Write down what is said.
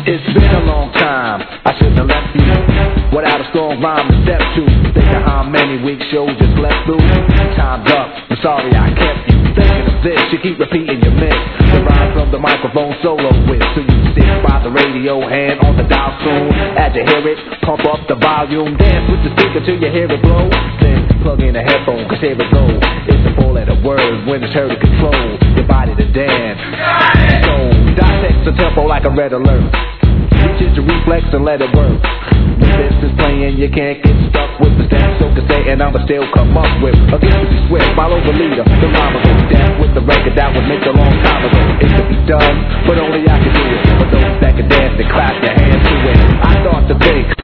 It's been a long time, I shouldn't have left you without a strong rhyme to step to. Think of how many weak shows just left through. Time's up, I'm sorry I kept you thinking of this. You keep repeating your mix, the rhyme from the microphone solo with. So you sit by the radio, hand on the dial soon. As you hear it, pump up the volume. Dance with the speaker till you hear it blow. Then plug in a headphone, cause here it goes. It's a four-letter word when it's heard to control your body to dance. So dissect the tempo like a red alert. Reach your reflex and let it work. When this is playing, you can't get stuck with the steps. So can say, and I'ma still come up with a gift to be swift. Follow the leader, the rhyme goes down with the record that was made a long time ago. It could be done, but only I can do it. For those that can dance and clap their hands.